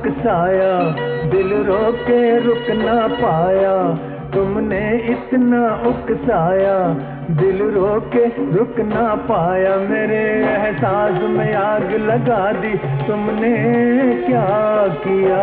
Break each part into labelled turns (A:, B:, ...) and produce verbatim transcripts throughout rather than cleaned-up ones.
A: उकसाया, दिल रोके रुक ना पाया। तुमने इतना उकसाया, दिल रोके रुक ना पाया। मेरे एहसास में आग लगा दी, तुमने क्या किया?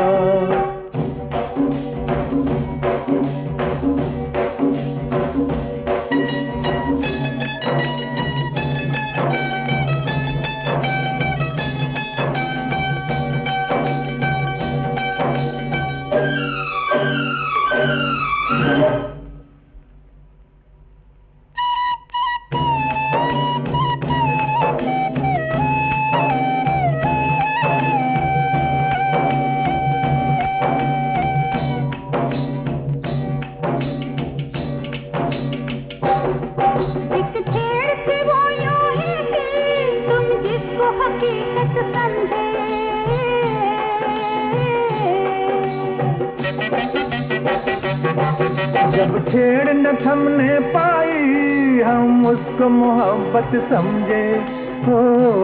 A: जब छेड़ न थमने पाई, हम उसको मोहब्बत समझे। हो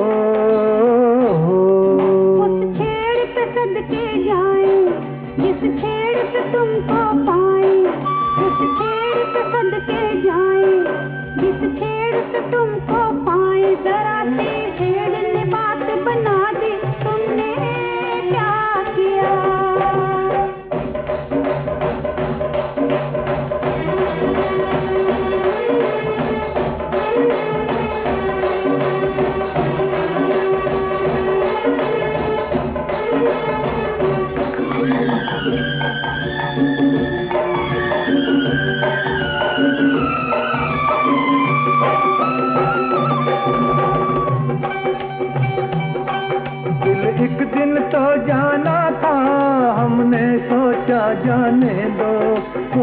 B: उस छेड़ पे सदके जाए, जिस छेड़ पे तुमको पाए। उस छेड़ पे सदके जाए, जिस छेड़ पे तुमको पाए। जरा सी छेड़ ने बात बना दी, तुमने क्या किया?
A: एक दिन तो जाना था, हमने सोचा जाने दो। हो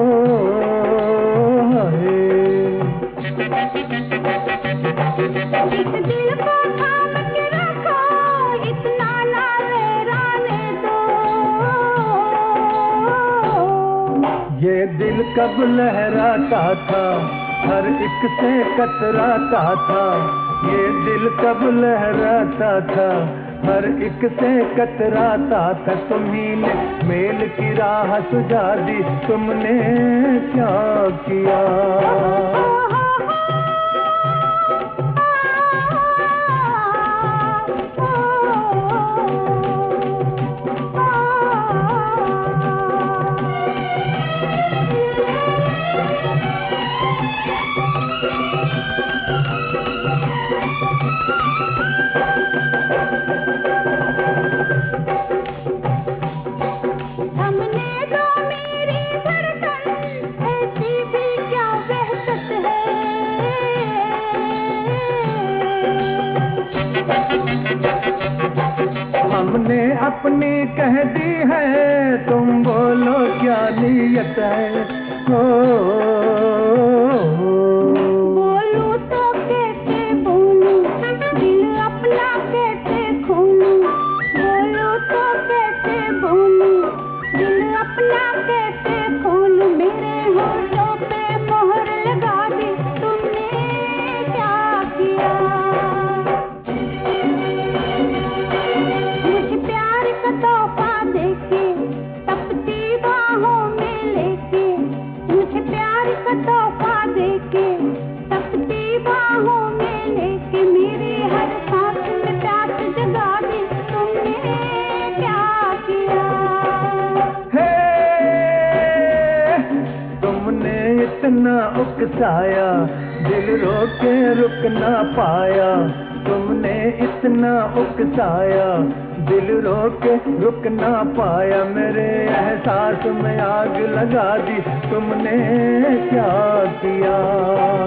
B: इस दिल को थाम के रखो, इतना ना लहराने दो।
A: ये दिल कब लहराता था, हर एक से कतराता था। ये दिल कब लहराता था, हर एक से कतराता था। तुम्ही ने मेल की राह सुझा दी, तुमने क्या किया? हमने अपनी कह दी है, तुम बोलो क्या नीयत है? हो
B: बोलूं तो कैसे बोलूं, दिल अपना कैसे खोलूं? बोलूं तो कैसे बोलूं, दिल अपना कैसे खोलूं? मेरे होठों पे मोहर लगा दी, तुमने क्या किया? मुझे प्यार का तोहफा देके, तपती बाहों में लेके। मुझे प्यार का तोहफा देके, तपती बाहों में लेके। मेरे हर सांस में प्यास जगा दी, तुमने क्या किया?
A: हे, तुमने इतना उकसाया, दिल रोके रुक ना पाया। तुमने इतना उकसाया, दिल रोके रुक ना पाया। मेरे एहसास में आग लगा दी, तुमने क्या किया?